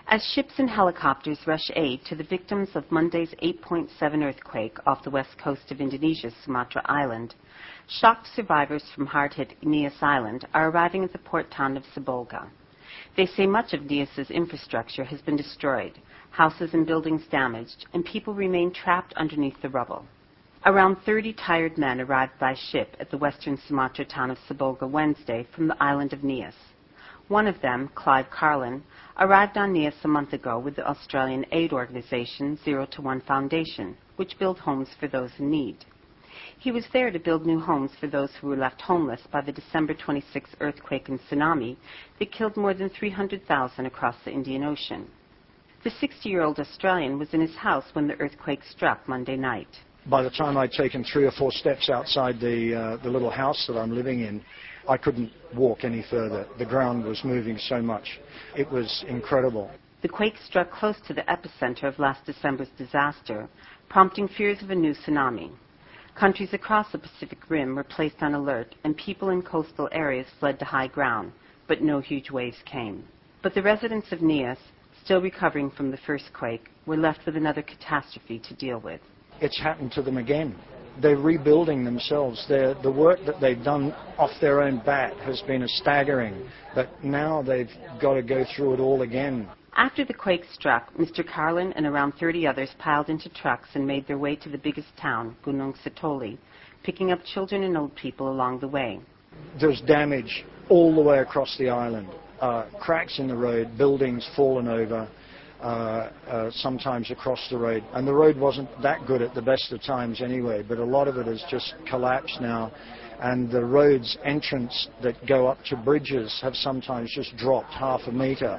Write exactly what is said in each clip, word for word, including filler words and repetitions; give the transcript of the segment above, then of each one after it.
As ships and helicopters rush aid to the victims of Monday's eight point seven earthquake off the west coast of Indonesia's Sumatra Island, shocked survivors from hard-hit Nias Island are arriving at the port town of Sibolga. They say much of Nias's infrastructure has been destroyed, houses and buildings damaged, and people remain trapped underneath the rubble. Around thirty tired men arrived by ship at the western Sumatra town of Sibolga Wednesday from the island of Nias. One of them, Clive Carlin, arrived on Nias a month ago with the Australian aid organisation Zero to One Foundation, which builds homes for those in need. He was there to build new homes for those who were left homeless by the December twenty-sixth earthquake and tsunami that killed more than three hundred thousand across the Indian Ocean. The sixty-year-old Australian was in his house when the earthquake struck Monday night. By the time I'd taken three or four steps outside the, uh, the little house that I'm living in, I couldn't walk any further. The ground was moving so much. It was incredible. The quake struck close to the epicenter of last December's disaster, prompting fears of a new tsunami. Countries across the Pacific Rim were placed on alert, and people in coastal areas fled to high ground, but no huge waves came. But the residents of Nias, still recovering from the first quake, were left with another catastrophe to deal with. It's happened to them again. They're rebuilding themselves. They're, the work that they've done off their own bat has been staggering, but now they've got to go through it all again. After the quake struck, Mister Carlin and around thirty others piled into trucks and made their way to the biggest town, Gunung Sitoli, picking up children and old people along the way. There's damage all the way across the island. Uh, cracks in the road, buildings fallen over, uh, uh, sometimes across the road. And the road wasn't that good at the best of times anyway, but a lot of it has just collapsed now. And the roads entrance that go up to bridges have sometimes just dropped half a metre.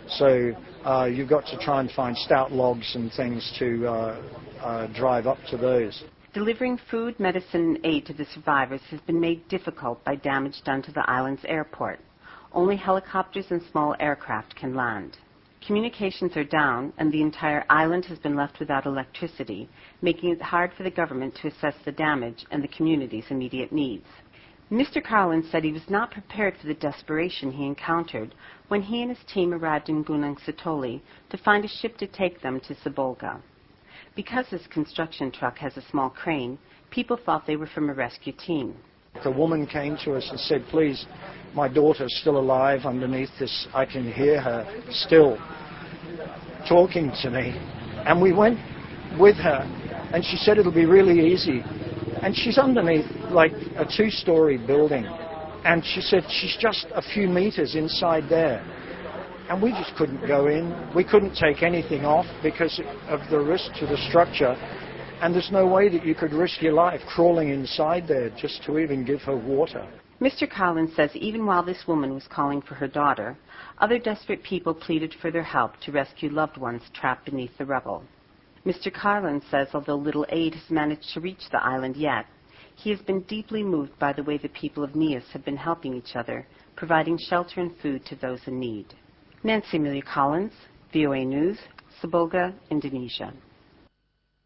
So uh, you've got to try and find stout logs and things to uh, uh, drive up to those. Delivering food, medicine, and aid to the survivors has been made difficult by damage done to the island's airport. Only helicopters and small aircraft can land. Communications are down, and the entire island has been left without electricity, making it hard for the government to assess the damage and the community's immediate needs. Mister Carlin said he was not prepared for the desperation he encountered when he and his team arrived in Gunung Sitoli to find a ship to take them to Sibolga. Because this construction truck has a small crane, people thought they were from a rescue team. A woman came to us and said, please, my daughter's still alive underneath this. I can hear her still talking to me. And we went with her, and she said it'll be really easy. And she's underneath like a two-story building. And she said she's just a few meters inside there. And we just couldn't go in. We couldn't take anything off because of the risk to the structure. And there's no way that you could risk your life crawling inside there just to even give her water. Mister Carlin says even while this woman was calling for her daughter, other desperate people pleaded for their help to rescue loved ones trapped beneath the rubble. Mister Carlin says although little aid has managed to reach the island yet, he has been deeply moved by the way the people of Nias have been helping each other, providing shelter and food to those in need. Nancy Amelia Collins, V O A News, Sibolga, Indonesia.